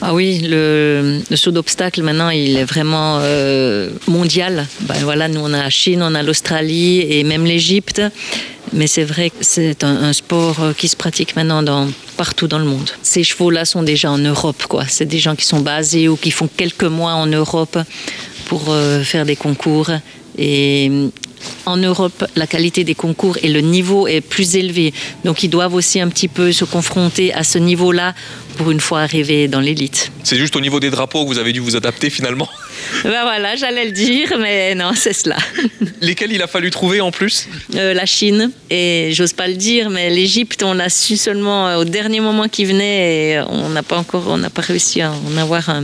Ah oui, le saut d'obstacle maintenant il est vraiment mondial. Voilà, nous on a la Chine, on a l'Australie et même l'Égypte. Mais c'est vrai que c'est un sport qui se pratique maintenant partout dans le monde. Ces chevaux-là sont déjà en Europe, quoi. C'est des gens qui sont basés ou qui font quelques mois en Europe pour faire des concours. Et en Europe, la qualité des concours et le niveau est plus élevé. Donc ils doivent aussi un petit peu se confronter à ce niveau-là pour une fois arriver dans l'élite. C'est juste au niveau des drapeaux que vous avez dû vous adapter finalement? Voilà, j'allais le dire, mais non, c'est cela. Lesquels il a fallu trouver en plus? La Chine, et j'ose pas le dire, mais l'Égypte, on l'a su seulement au dernier moment qu'il venait et on n'a pas réussi à en avoir un.